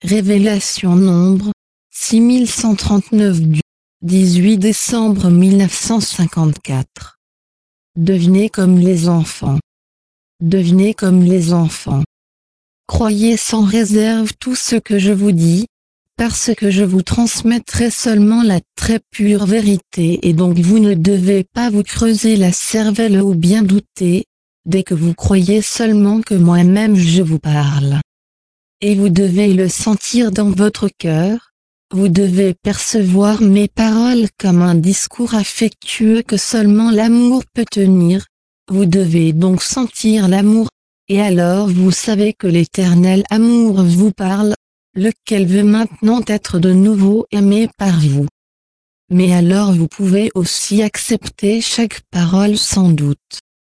Révélation nombre 6139 du 18 décembre 1954. Devinez comme les enfants. Devinez comme les enfants. Croyez sans réserve tout ce que je vous dis, parce que je vous transmettrai seulement la très pure vérité et donc vous ne devez pas vous creuser la cervelle ou bien douter, dès que vous croyez seulement que moi-même je vous parle. Et vous devez le sentir dans votre cœur, vous devez percevoir mes paroles comme un discours affectueux que seulement l'amour peut tenir, vous devez donc sentir l'amour, et alors vous savez que l'éternel amour vous parle, lequel veut maintenant être de nouveau aimé par vous. Mais alors vous pouvez aussi accepter chaque parole sans doute.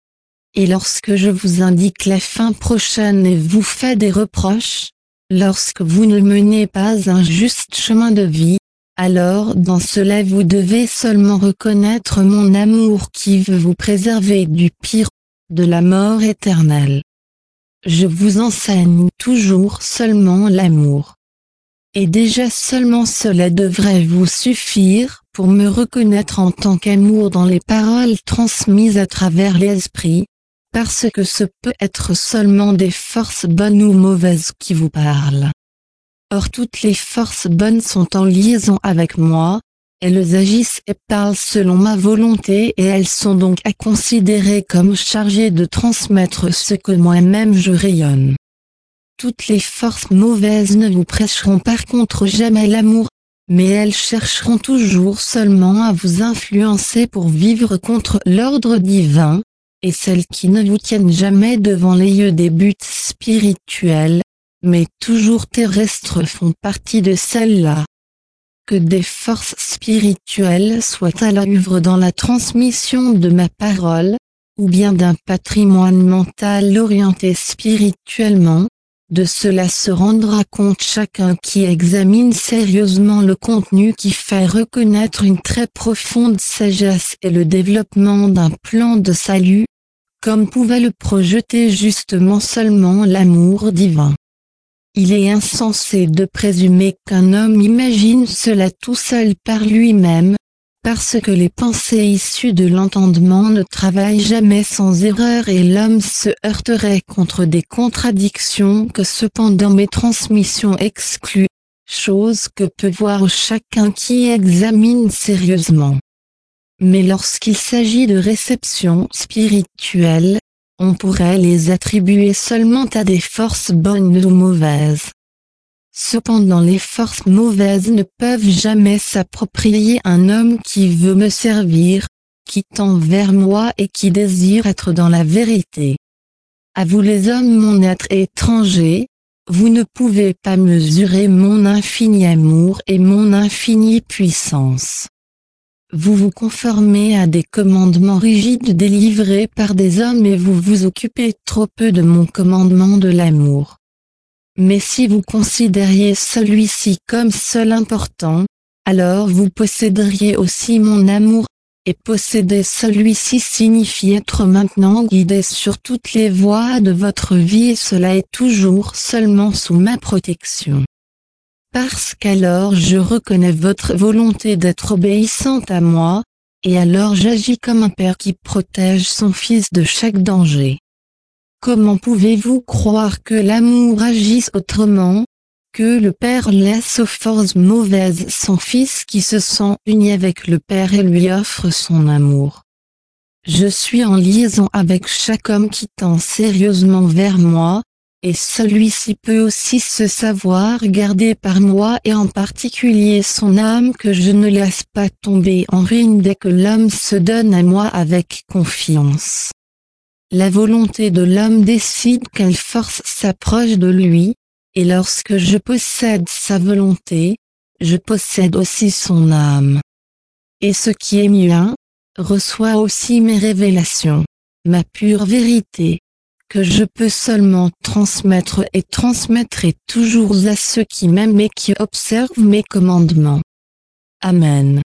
Et lorsque je vous indique la fin prochaine et vous fais des reproches, lorsque vous ne menez pas un juste chemin de vie, alors dans cela vous devez seulement reconnaître mon amour qui veut vous préserver du pire, de la mort éternelle. Je vous enseigne toujours seulement l'amour. Et déjà seulement cela devrait vous suffire pour me reconnaître en tant qu'amour dans les paroles transmises à travers l'esprit, parce que ce peut être seulement des forces bonnes ou mauvaises qui vous parlent. Or toutes les forces bonnes sont en liaison avec moi, elles agissent et parlent selon ma volonté et elles sont donc à considérer comme chargées de transmettre ce que moi-même je rayonne. Toutes les forces mauvaises ne vous prêcheront par contre jamais l'amour, mais elles chercheront toujours seulement à vous influencer pour vivre contre l'ordre divin, et celles qui ne vous tiennent jamais devant les yeux des buts spirituels, mais toujours terrestres font partie de celles-là. Que des forces spirituelles soient à l'œuvre dans la transmission de ma parole, ou bien d'un patrimoine mental orienté spirituellement, de cela se rendra compte chacun qui examine sérieusement le contenu qui fait reconnaître une très profonde sagesse et le développement d'un plan de salut, comme pouvait le projeter justement seulement l'amour divin. Il est insensé de présumer qu'un homme imagine cela tout seul par lui-même, parce que les pensées issues de l'entendement ne travaillent jamais sans erreur et l'homme se heurterait contre des contradictions que cependant mes transmissions excluent, chose que peut voir chacun qui examine sérieusement. Mais lorsqu'il s'agit de réceptions spirituelles, on pourrait les attribuer seulement à des forces bonnes ou mauvaises. Cependant les forces mauvaises ne peuvent jamais s'approprier un homme qui veut me servir, qui tend vers moi et qui désire être dans la vérité. À vous les hommes mon être étranger, vous ne pouvez pas mesurer mon infini amour et mon infinie puissance. Vous vous conformez à des commandements rigides délivrés par des hommes et vous vous occupez trop peu de mon commandement de l'amour. Mais si vous considériez celui-ci comme seul important, alors vous posséderiez aussi mon amour, et posséder celui-ci signifie être maintenant guidé sur toutes les voies de votre vie et cela est toujours seulement sous ma protection. Parce qu'alors je reconnais votre volonté d'être obéissante à moi, et alors j'agis comme un père qui protège son fils de chaque danger. Comment pouvez-vous croire que l'amour agisse autrement, que le père laisse aux forces mauvaises son fils qui se sent uni avec le père et lui offre son amour? Je suis en liaison avec chaque homme qui tend sérieusement vers moi, et celui-ci peut aussi se savoir gardé par moi et en particulier son âme que je ne laisse pas tomber en ruine dès que l'homme se donne à moi avec confiance. La volonté de l'homme décide quelle force s'approche de lui, et lorsque je possède sa volonté, je possède aussi son âme. Et ce qui est mien, reçoit aussi mes révélations, ma pure vérité, que je peux seulement transmettre et transmettrai toujours à ceux qui m'aiment et qui observent mes commandements. Amen.